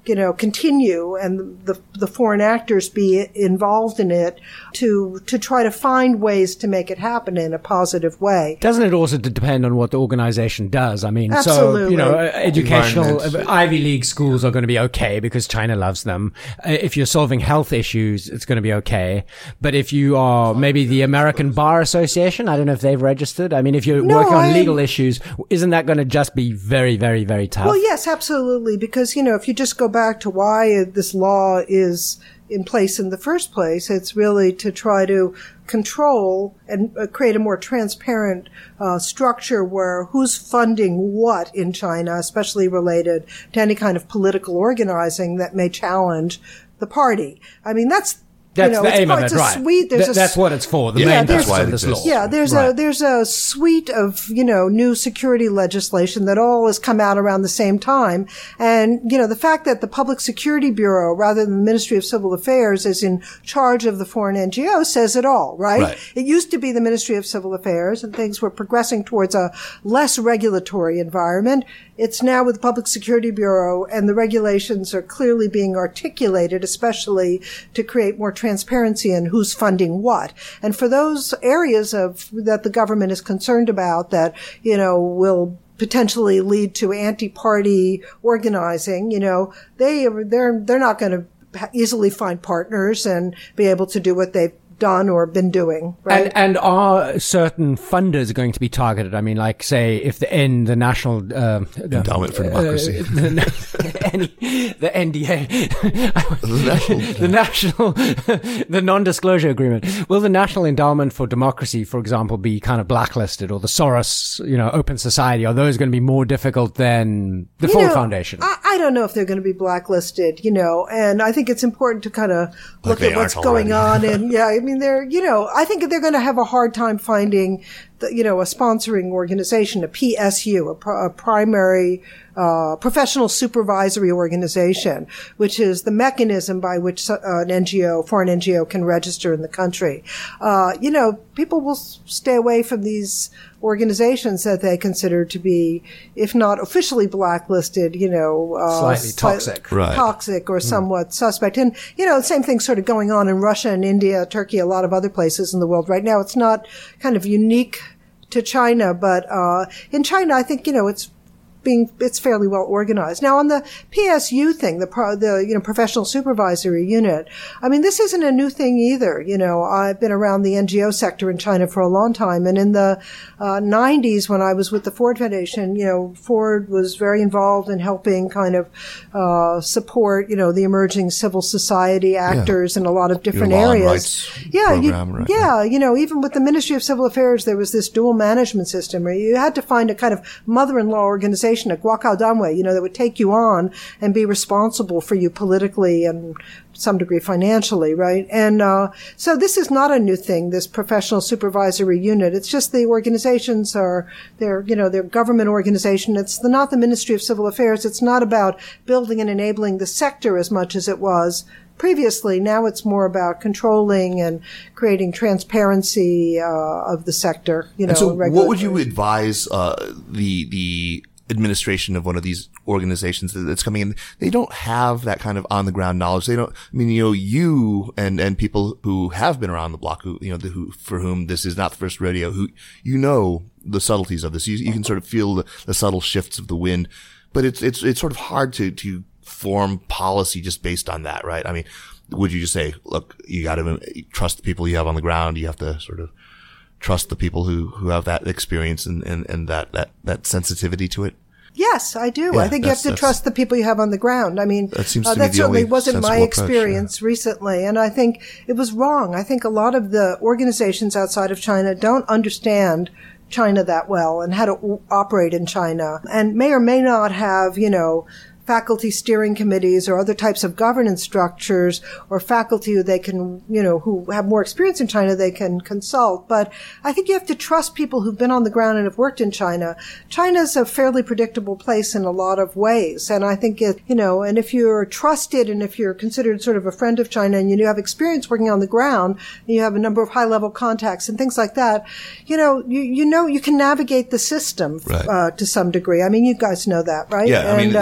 you know, continue and the the foreign actors be involved in it to to try to find ways to make it happen in a positive way. Doesn't it also depend on what the organization does? I mean, Absolutely. so, you know, educational Ivy League schools are going to be okay because China loves them. If you're solving health issues, it's going to be okay. But if you are maybe the American Bar Association, I don't know if they've registered. I mean, if you're No, working on I- legal issues, isn't that going to just be very, very, very tough? Well, yes, absolutely. Because, you know, if you just go back to why this law is in place in the first place, it's really to try to control and uh, create a more transparent uh, structure where who's funding what in China, especially related to any kind of political organizing that may challenge the party. I mean, that's That's you know, the it's, aim of it's it, a right? Suite, there's Th- a, that's what it's for. The Yeah, main that's purpose why of it this exists. law. Yeah, there's Right. a there's a suite of, you know, new security legislation that all has come out around the same time. And, you know, the fact that the Public Security Bureau, rather than the Ministry of Civil Affairs, is in charge of the foreign N G O says it all, right? Right. It used to be the Ministry of Civil Affairs, and things were progressing towards a less regulatory environment. It's now with the Public Security Bureau, and the regulations are clearly being articulated, especially to create more transparency in who's funding what. And for those areas of that the government is concerned about that, you know, will potentially lead to anti-party organizing, you know, they they're they're not going to easily find partners and be able to do what they've done or been doing, right? And, and are certain funders going to be targeted? I mean, like, say, if the N, the National uh, Endowment for Democracy. uh, the, any, the N D A, the National, the Non-Disclosure Agreement. Will the National Endowment for Democracy, for example, be kind of blacklisted, or the Soros, you know, Open Society? Are those going to be more difficult than the You Ford know, Foundation? I, I don't know if they're going to be blacklisted, you know, and I think it's important to kind of look they at what's aren't going already. on. And yeah, I mean, they're, you know, I think they're going to have a hard time finding, the, you know, a sponsoring organization, a P S U, a, pro, a primary uh, professional supervisory organization, which is the mechanism by which uh, an N G O, foreign N G O, can register in the country. Uh, you know, people will stay away from these organizations that they consider to be, if not officially blacklisted, you know, uh, Slightly sli- toxic. Right. toxic or somewhat suspect. And, you know, the same thing's sort of going on in Russia and India, Turkey, a lot of other places in the world right now. It's not kind of unique to China, but, uh, in China, I think, you know, it's being, it's fairly well organized. Now, on the P S U thing, the, pro, the, you know, professional supervisory unit, I mean, this isn't a new thing either. You know, I've been around the N G O sector in China for a long time. And in the, uh, nineties, when I was with the Ford Foundation, you know, Ford was very involved in helping kind of, uh, support, you know, the emerging civil society actors in a lot of different Your law and areas. rights Yeah. You, program, right, yeah. You know, even with the Ministry of Civil Affairs, there was this dual management system where you had to find a kind of mother-in-law organization, a Guokao Danwei, you know, that would take you on and be responsible for you politically and to some degree financially, right? And uh so this is not a new thing, this professional supervisory unit. It's just the organizations are, they're, you know, they're government organization. It's the, not the Ministry of Civil Affairs. It's not about building and enabling the sector as much as it was previously. Now it's more about controlling and creating transparency uh, of the sector. You know, And so what would you regulatory. advise uh, the the administration of one of these organizations that's coming in? They don't have that kind of on the ground knowledge. They don't, I mean, you know, you and, and people who have been around the block, who, you know, the, who, for whom this is not the first rodeo, who, you know, the subtleties of this. You, you can sort of feel the, the subtle shifts of the wind, but it's, it's, it's sort of hard to, to form policy just based on that, right? I mean, would you just say, look, you got to trust the people you have on the ground. You have to sort of trust the people who, who have that experience and, and, and that, that, that sensitivity to it? Yes, I do. Yeah, I think you have that's- to that's- trust the people you have on the ground. I mean, That seems uh, to me that the certainly only wasn't my sensible approach, experience recently. And I think it was wrong. I think a lot of the organizations outside of China don't understand China that well and how to o- operate in China, and may or may not have, you know, faculty steering committees or other types of governance structures, or faculty who they can, you know, who have more experience in China, they can consult. But I think you have to trust people who've been on the ground and have worked in China. China's a fairly predictable place in a lot of ways. And I think it, you know, and if you're trusted and if you're considered sort of a friend of China and you have experience working on the ground, and you have a number of high level contacts and things like that, you know, you, you know, you can navigate the system, Right. uh, to some degree. I mean, you guys know that, right? Yeah. I mean, And, uh, because it's,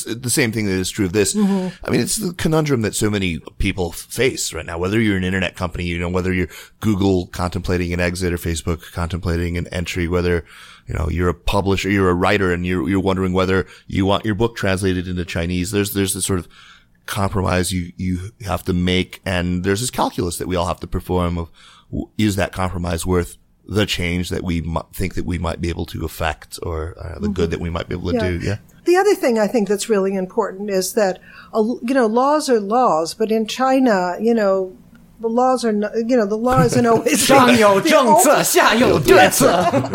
the same thing that is true of this. Mm-hmm. I mean, it's the conundrum that so many people face right now, whether you're an internet company, you know, whether you're Google contemplating an exit or Facebook contemplating an entry, whether, you know, you're a publisher, you're a writer and you're, you're wondering whether you want your book translated into Chinese. There's, there's this sort of compromise you, you have to make. And there's this calculus that we all have to perform of, is that compromise worth the change that we m- think that we might be able to affect, or uh, the mm-hmm. good that we might be able to yeah. do? Yeah. The other thing I think that's really important is that, uh, you know, laws are laws, but in China, you know, the laws are, not, you know, the law isn't always s上有政策，下有对策.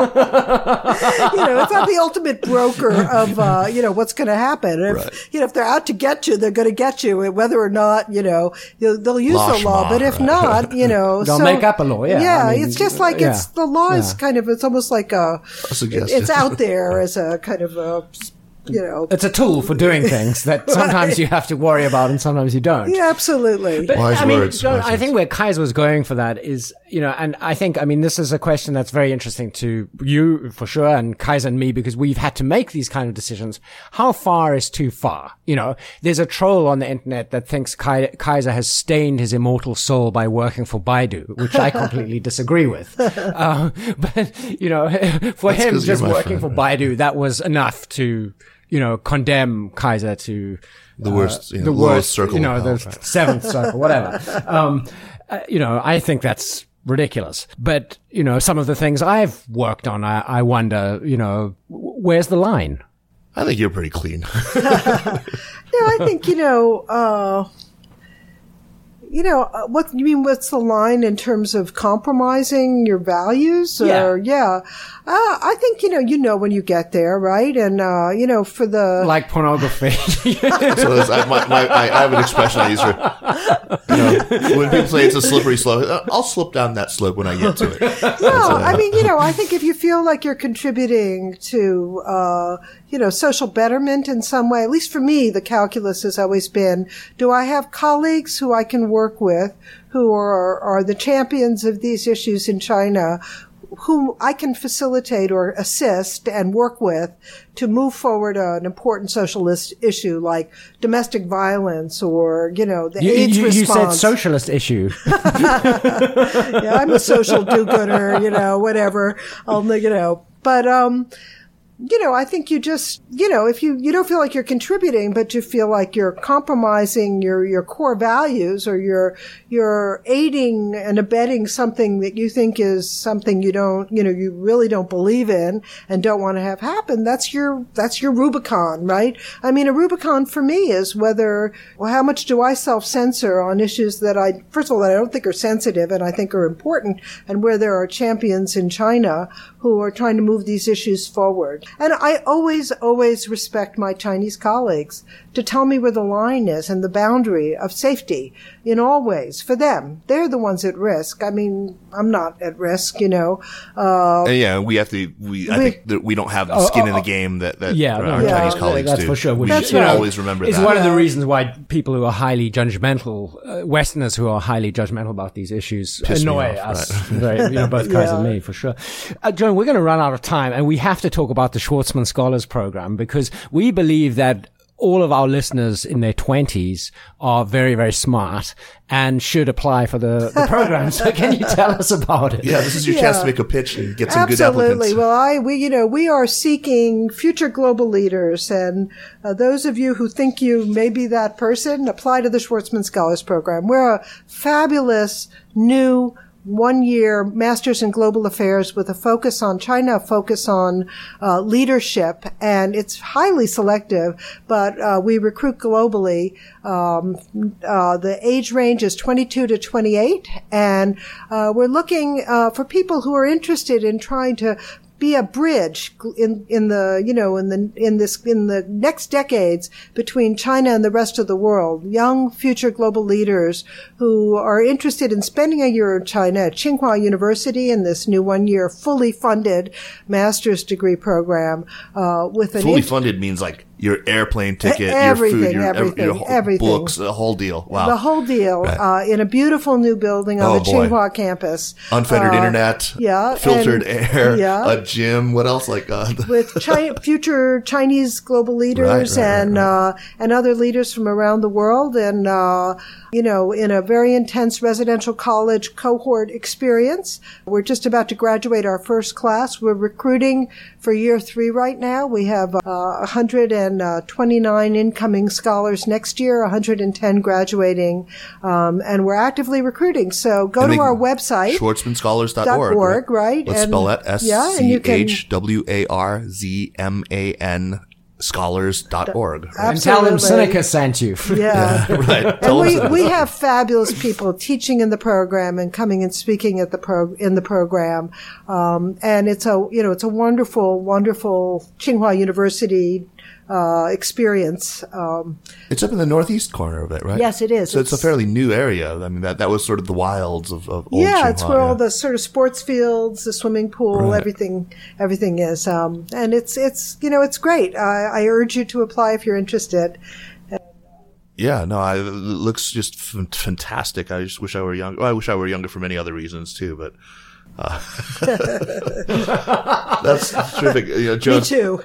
You know, it's not the ultimate broker of, uh, you know, what's going to happen. If, right. You know, if they're out to get you, they're going to get you, whether or not, you know, they'll use law the law. schma, but if right. not, you know, they'll so, make up a law. Yeah, yeah, I mean, it's just like yeah. it's the law is yeah. kind of, it's almost like a, a suggestion. It's out there as a kind of a, you know, it's a tool for doing things that sometimes right. you have to worry about and sometimes you don't. Yeah, absolutely. But, Wise I mean, words, John, wise I think where Kaiser was going for that is, you know, and I think, I mean, this is a question that's very interesting to you for sure, and Kaiser and me, because we've had to make these kind of decisions. How far is too far? You know, there's a troll on the internet that thinks Kai- Kaiser has stained his immortal soul by working for Baidu, which I completely disagree with. Uh, but, you know, for that's him, just working friend, for right? Baidu, that was enough to, you know, condemn Kaiser to the worst, uh, you know, the lowest worst, circle, you know, of the hell, right? seventh circle, whatever. Um, uh, you know, I think that's ridiculous. But, you know, some of the things I've worked on, I, I wonder, you know, where's the line? I think you're pretty clean. No, I think, you know, uh, you know, uh, what you mean? What's the line in terms of compromising your values? Or, Yeah. yeah. Uh, I think, you know, you know when you get there, right? And, uh, you know, for the... Like pornography. So that's, I, my, my, I, I have an expression I use for, you know, when people say it's a slippery slope, I'll slip down that slope when I get to it. Yeah, I mean, you know, I think if you feel like you're contributing to, uh, you know, social betterment in some way, at least for me, the calculus has always been, do I have colleagues who I can work with who are, are the champions of these issues in China, whom I can facilitate or assist and work with to move forward an important socialist issue like domestic violence or, you know, the you, AIDS you, response. You said socialist issue. Yeah, I'm a social do-gooder, you know, whatever. I'll, you know, but, um, you know, I think you just, you know, if you, you don't feel like you're contributing, but you feel like you're compromising your, your core values or you're, you're aiding and abetting something that you think is something you don't, you know, you really don't believe in and don't want to have happen, that's your, that's your Rubicon, right? I mean, a Rubicon for me is whether, well, how much do I self-censor on issues that I, first of all, that I don't think are sensitive and I think are important, and where there are champions in China who are trying to move these issues forward. And I always, always respect my Chinese colleagues to tell me where the line is and the boundary of safety in all ways for them. They're the ones at risk. I mean, I'm not at risk, you know. Uh, and yeah, we have to, we, I we, think that we don't have the skin uh, uh, in the game that, that yeah, our yeah, Chinese colleagues that's do. for sure. We that's should right. always remember it's that. It's one of the Yeah. reasons why people who are highly judgmental, uh, Westerners who are highly judgmental about these issues Piss me annoy off, us. right. Very, you know, both Kaiser Yeah. and me, for sure. Uh, Joan, we're going to run out of time and we have to talk about the Schwarzman Scholars Program because we believe that all of our listeners in their twenties are very, very smart and should apply for the, the program. So can you tell us about it? Yeah, this is your Yeah. chance to make a pitch and get some good Absolutely. applicants. Well, I, we, you know, we are seeking future global leaders, and uh, those of you who think you may be that person, apply to the Schwarzman Scholars Program. We're a fabulous new one-year Masters in Global Affairs with a focus on China, a focus on uh, leadership, and it's highly selective, but uh, we recruit globally. Um, uh, the age range is twenty-two to twenty-eight, and uh, we're looking uh, for people who are interested in trying to be a bridge in, in the, you know, in the, in this, in the next decades between China and the rest of the world. Young future global leaders who are interested in spending a year in China at Tsinghua University in this new one year fully funded master's degree program, uh, with an Fully int- funded means like your airplane ticket, everything, your food, your, everything, your whole everything. books, the whole deal. Wow. The whole deal, Right. uh, in a beautiful new building on Oh, the boy. Tsinghua campus. Unfettered Uh, internet, yeah, filtered and- air, yeah. a gym. What else? Like uh, with Chi- future Chinese global leaders Right, right, right, and Uh, and other leaders from around the world, and uh, you know, in a very intense residential college cohort experience. We're just about to graduate our first class. We're recruiting for year three right now. We have uh, one hundred twenty-nine incoming scholars next year, one hundred ten graduating, um, and we're actively recruiting. So go And to they- our website. schwartzman scholars dot Dot org. org, right? Let's And- spell that. S yeah, and you C can- H W A R Z M A N scholars dot org. And tell them Absolutely. Seneca sent you. Yeah. Right. And Tell we, us. we have fabulous people teaching in the program and coming and speaking at the pro in the program, um, and it's a you know it's a wonderful wonderful Tsinghua University uh, experience. Um, It's up in the northeast corner of it, right? Yes, it is. So it's, It's- a fairly new area. I mean, that that was sort of the wilds of, of old yeah, it's Tsinghua, where all yeah. the sort of sports fields, the swimming pool, Right. everything everything is, um, and it's it's you know it's great. I, I urge you to apply if you're interested. Yeah, no, I, it looks just f- fantastic. I just wish I were young. Well, I wish I were younger for many other reasons too, but uh, that's terrific. You know, Joan, Me too.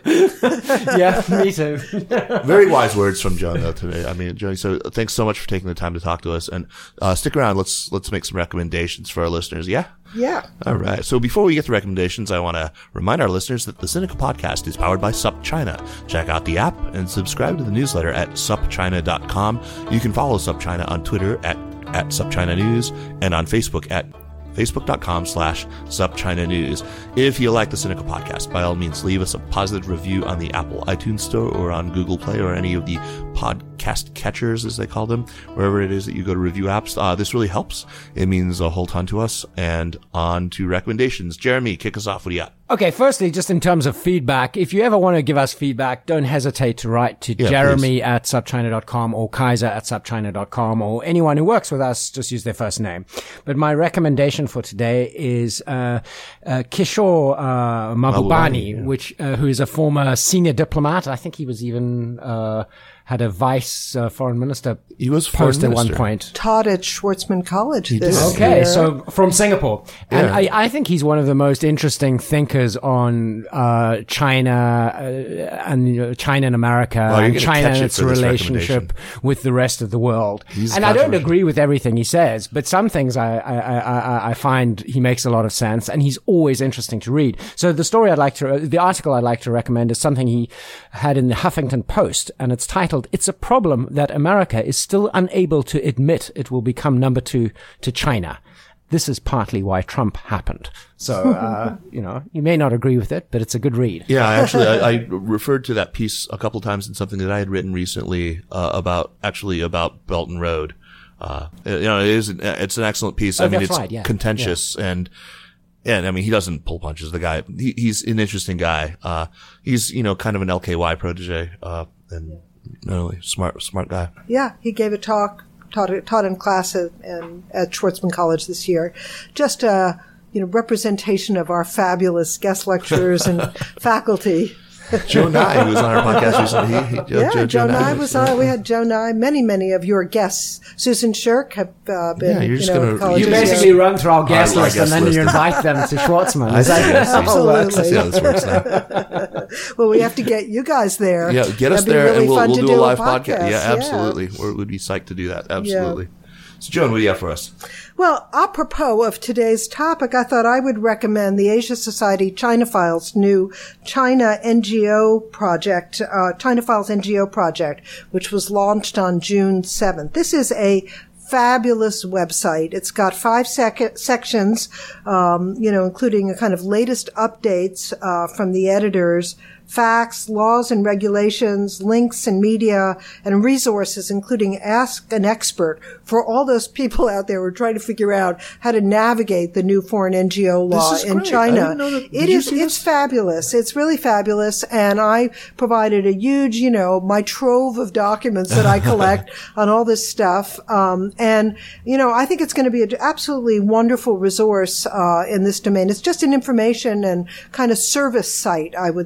Yeah, me too. very wise words from Joan though today. I mean, Joan, so thanks so much for taking the time to talk to us, and uh, stick around. Let's let's make some recommendations for our listeners. Yeah. Yeah. All right. So before we get to recommendations, I want to remind our listeners that the Cynical Podcast is powered by SupChina. Check out the app and subscribe to the newsletter at sup china dot com. You can follow SupChina on Twitter at, at SupChina News and on Facebook at facebook.com slash SupChina News. If you like the Cynical Podcast, by all means, leave us a positive review on the Apple iTunes Store or on Google Play or any of the podcast catchers, as they call them, wherever it is that you go to review apps. Uh, this really helps. It means a whole ton to us. And on to recommendations. Jeremy, kick us off. What do you got? Okay, firstly, just in terms of feedback, if you ever want to give us feedback, don't hesitate to write to Yeah, Jeremy at sup china dot com or Kaiser at sup china dot com, or anyone who works with us, just use their first name. But my recommendation for today is uh, uh Kishore uh, Mahbubani, Mahbubani, yeah. which uh, who is a former senior diplomat. I think he was even uh had a vice uh, foreign minister He was foreign post at one minister. point. Taught at Schwartzman College this did. Okay, year. so from Singapore. And Yeah. I, I think he's one of the most interesting thinkers on uh, China uh, and you know, China and America Well, you're and gonna China catch and it its for this relationship recommendation. with the rest of the world. He's and I don't controversial. agree with everything he says, but some things I, I, I, I- I find he makes a lot of sense, and he's always interesting to read. So the story I'd like to, the article I'd like to recommend is something he had in the Huffington Post, and it's titled, "It's a Problem that America is Still Unable to Admit It Will Become Number Two to China. This is partly why Trump happened." So, uh, you know, you may not agree with it, but it's a good read. Yeah, I actually, I, I referred to that piece a couple times in something that I had written recently uh, about, actually about Belton Road. Uh, you know, it is, it's an excellent piece. Oh, I mean, that's it's right, yeah. contentious and, and I mean, he doesn't pull punches. The guy, he, he's an interesting guy. Uh, he's, you know, kind of an L K Y protege, uh, and not only smart, smart guy. Yeah, he gave a talk, taught it, taught in class at, and at Schwartzman College this year. Just a you know representation of our fabulous guest lecturers and faculty. Joe Nye, who was on our podcast recently. He, he, Joe, Yeah, Joe, Joe, Nye was- was on. We had Joe Nye. Many, many of your guests. Susan Shirk have uh, been. Yeah, you're you just know, gonna- colleges You Yeah. basically run through our guest Our- our list guest and then list. you invite them to Schwartzman. I Is see, I that see. how it works? I see how this works now. Well, we have to get you guys there. Yeah, get us That'd be there really and we'll, fun we'll to do a live podcast. Yeah, Yeah. absolutely. We're, we'd be psyched to do that. Absolutely. So, Joan, what do you have for us? Well, apropos of today's topic, I thought I would recommend the Asia Society China Files new China N G O project, uh, China Files N G O project, which was launched on June seventh. This is a fabulous website. It's got five sec- sections, um, you know, including a kind of latest updates uh, from the editors, facts, laws and regulations, links and media, and resources, including Ask an Expert for all those people out there who are trying to figure out how to navigate the new foreign N G O law This is in great. I China. didn't know that- It did you is, see it's this? fabulous. It's really fabulous. And I provided a huge, you know, my trove of documents that I collect on all this stuff. Um, and, you know, I think it's going to be an absolutely wonderful resource, uh, in this domain. It's just an information and kind of service site, I would say.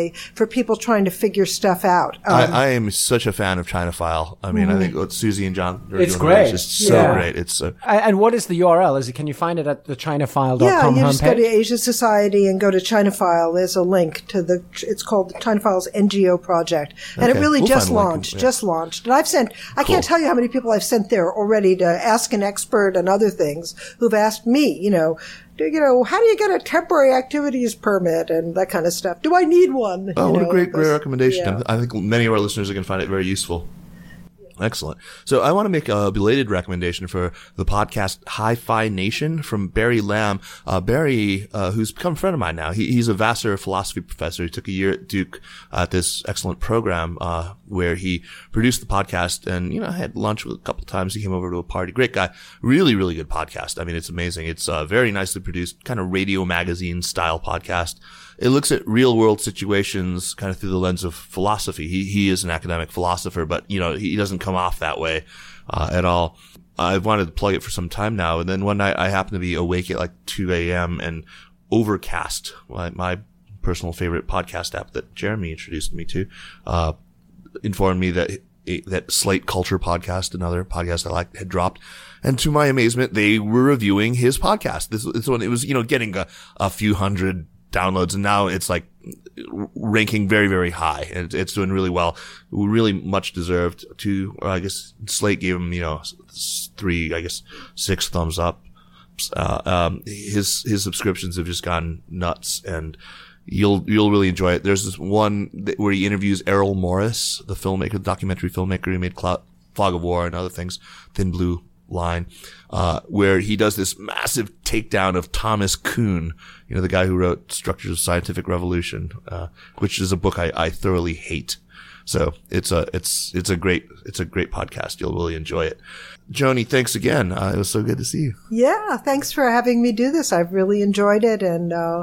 way for people trying to figure stuff out. Um, I, I am such a fan of Chinophile. I mean, mm-hmm. I think what Susie and John are it's doing great. Is just so yeah. great. It's so. And what is the U R L? Is it? Can you find it at the chinophile dot com yeah, you homepage? just go to Asia Society and go to Chinophile. There's a link to the. It's called the Chinophile's N G O project, and okay. it really we'll just launched. launched. Yeah. Just launched, and I've sent. I cool. can't tell you how many people I've sent there already to ask an expert and other things who've asked me. You know. You know, how do you get a temporary activities permit and that kind of stuff? Do I need one? Oh, you what know, a great, great recommendation. Yeah. I think many of our listeners are going to find it very useful. Excellent. So I want to make a belated recommendation for the podcast Hi-Fi Nation from Barry Lamb. Uh, Barry, uh, who's become a friend of mine now. He, he's a Vassar philosophy professor. He took a year at Duke uh, at this excellent program, uh, where he produced the podcast. And, you know, I had lunch with a couple of times. He came over to a party. Great guy. Really, really good podcast. I mean, it's amazing. It's a very nicely produced, kind of radio magazine style podcast. It looks at real world situations kind of through the lens of philosophy. He, he is an academic philosopher, but, you know, he doesn't come off that way, uh, at all. I've wanted to plug it for some time now. And then one night I happened to be awake at like two a.m. and Overcast, my, my personal favorite podcast app that Jeremy introduced me to, uh, informed me that, that Slate Culture podcast, another podcast I like, had dropped. And to my amazement, they were reviewing his podcast. This, this one, it was, you know, getting a, a few hundred downloads, and now it's like ranking very, very high, and it's doing really well. Really much deserved. To, uh, I guess Slate gave him, you know, three, I guess six thumbs up. Uh, um, his his subscriptions have just gone nuts, and you'll you'll really enjoy it. There's this one that, where he interviews Errol Morris, the filmmaker, the documentary filmmaker who made Cloud, Fog of War and other things, Thin Blue Line, uh, where he does this massive takedown of Thomas Kuhn, you know, the guy who wrote Structures of Scientific Revolution, uh, which is a book I, I thoroughly hate. So it's a, it's, it's a great, it's a great podcast. You'll really enjoy it. Joni, thanks again. Uh, it was so good to see you. Yeah. Thanks for having me do this. I've really enjoyed it. And, uh,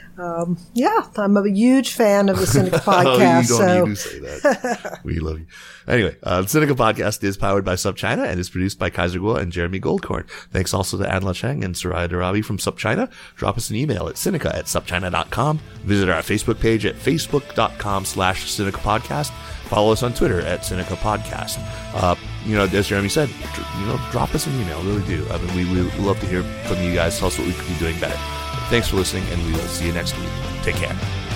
Um, yeah, I'm a huge fan of the Sinica podcast. Oh, you don't so. need to say that. We love you. Anyway, uh, the Sinica podcast is powered by SupChina and is produced by Kaiser Kuo and Jeremy Goldkorn. Thanks also to Anla Cheng and Soraya Darabi from SupChina. Drop us an email at Sinica at supchina dot com. Visit our Facebook page at facebook.com slash Sinica podcast. Follow us on Twitter at Sinica Podcast. Uh, you know, as Jeremy said, you know, drop us an email. Really do. I mean, we, we love to hear from you guys. Tell us what we could be doing better. Thanks for listening, and we will see you next week. Take care.